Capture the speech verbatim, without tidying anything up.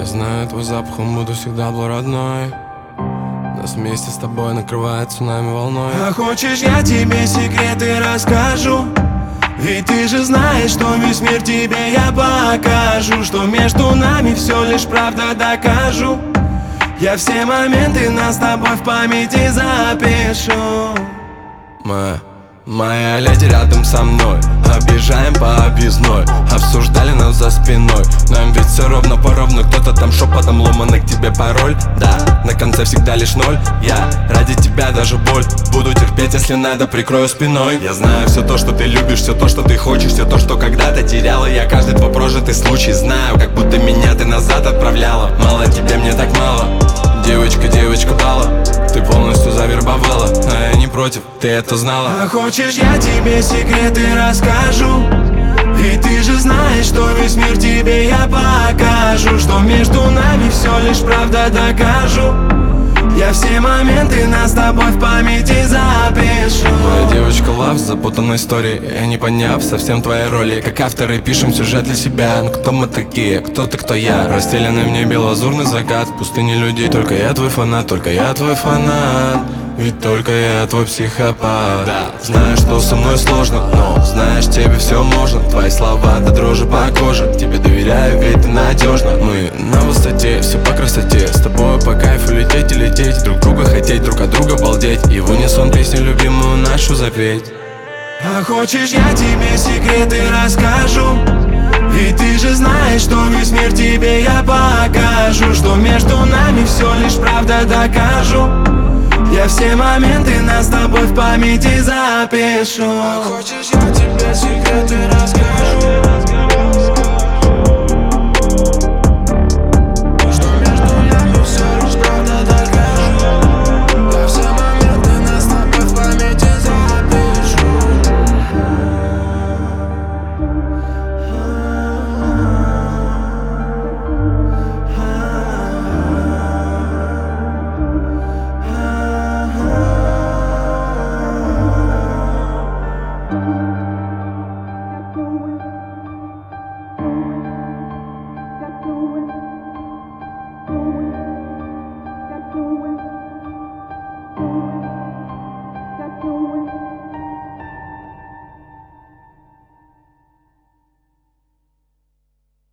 знаю твой запах, он буду всегда был родной. Нас вместе с тобой накрывает цунами волной. А хочешь, я тебе секреты расскажу? Ведь ты же знаешь, что весь мир тебе я покажу, что между нами все лишь правда докажу. Я все моменты нас с тобой в памяти запишу. Моя, моя леди рядом со мной. Объезжаем по объездной. Обсуждали нас за спиной. Нам ведь все ровно поровну. Кто-то там шепотом ломаный к тебе пароль. Да, на конце всегда лишь ноль. Я ради тебя даже боль буду терпеть, если надо, прикрою спиной. Я знаю все то, что ты любишь, все то, что ты хочешь, все то, что когда-то теряла. Я каждый твой прожитый случай знаю, как будто меня ты назад отправляла. Мало тебе, мне так мало. Девочка, девочка Бала, ты полностью завербовала, а я не против, ты это знала. А хочешь, я тебе секреты расскажу? Ведь ты же знаешь, что весь мир тебе я покажу, что между нами все лишь правда докажу. Я все моменты нас с тобой в памяти запишу. Моя девочка лав с запутанной историей, я не поняв совсем твоей роли. Как авторы пишем сюжет для себя. Ну кто мы такие, кто ты, кто я? Расстеленный в небе лазурный закат, в пустыне людей. Только я твой фанат, только я твой фанат. Ведь только я твой психопат. Да, знаю, что со мной сложно, но знаешь, тебе все можно. Твои слова до дрожи по коже. Тебе доверяю, ведь ты надежна. Мы на высоте, все по красоте. С тобой по кайфу лететь и лететь. Друг друга хотеть, друг от друга балдеть. И в унисон песню любимую нашу запеть. А хочешь, я тебе секреты расскажу? Ведь ты же знаешь, что весь мир тебе я покажу, что между нами все лишь правда докажу. Я все моменты нас с тобой в памяти запишу. А хочешь, я тебе секреты расскажу?